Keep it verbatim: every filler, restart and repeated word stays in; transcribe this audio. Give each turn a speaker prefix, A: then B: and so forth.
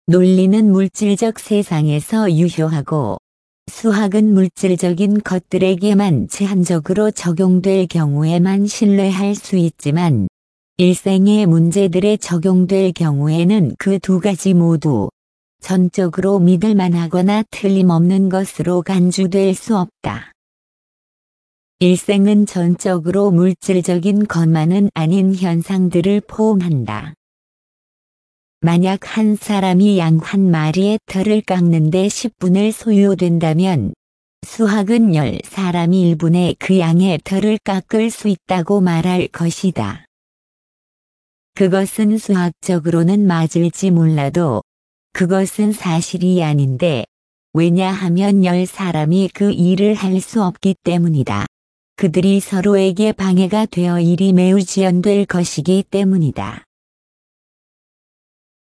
A: 논리는 물질적 세상에서 유효하고 수학은 물질적인 것들에게만 제한적으로 적용될 경우에만 신뢰할 수 있지만 일생의 문제들에 적용될 경우에는 그 두 가지 모두 전적으로 믿을 만하거나 틀림없는 것으로 간주될 수 없다. 일생은 전적으로 물질적인 것만은 아닌 현상들을 포함한다. 만약 한 사람이 양 한 마리의 털을 깎는데 십 분을 소요된다면 수학은 열 사람이 일 분에 그 양의 털을 깎을 수 있다고 말할 것이다. 그것은 수학적으로는 맞을지 몰라도 그것은 사실이 아닌데 왜냐하면 열 사람이 그 일을 할 수 없기 때문이다. 그들이 서로에게 방해가 되어 일이 매우 지연될 것이기 때문이다.